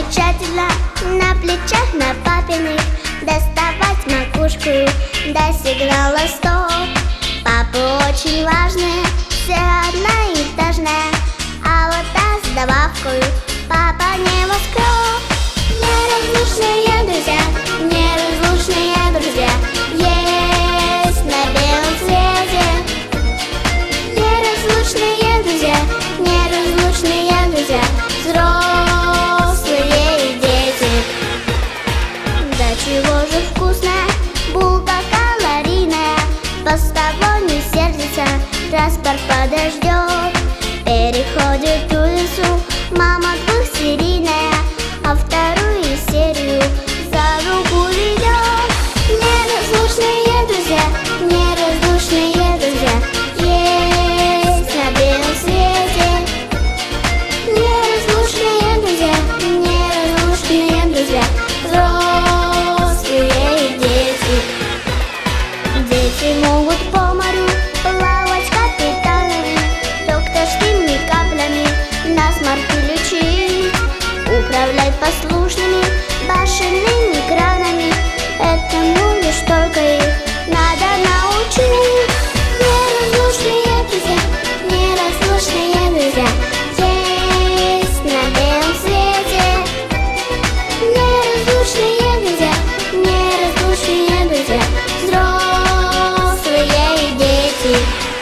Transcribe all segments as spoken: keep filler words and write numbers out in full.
замечательно на плечах на папиных доставать макушку до сигнала стоп. Папы очень важные, все одноэтажные, а вот та с добавкой папа небоскреб. Неразлучные друзья, неразлучные друзья есть на белом свете. Неразлучные друзья, неразлучные друзья, взрослые и дети. Да чего же вкусная булка калорийная, постовой сердится, транспорт подождет. Переходит улицу мама двухсерийная, а вторую серию за руку ведет. Неразлучные друзья, неразлучные друзья есть на белом свете. Неразлучные друзья, неразлучные друзья, взрослые и дети. Дети могут по морю плавать капитанами, докторскими каплями насморк лечить, управлять послушными башенными кранами. Этому лишь только их надо научить. Неразлучные друзья, неразлучные друзья есть на белом свете. Неразлучные друзья, неразлучные друзья, взрослые и дети.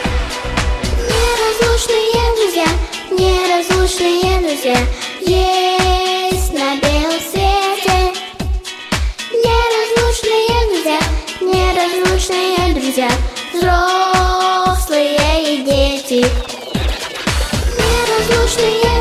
Неразлучные друзья, неразлучные друзья есть на белом свете. Неразлучные друзья, неразлучные друзья, взрослые и дети. Неразлучные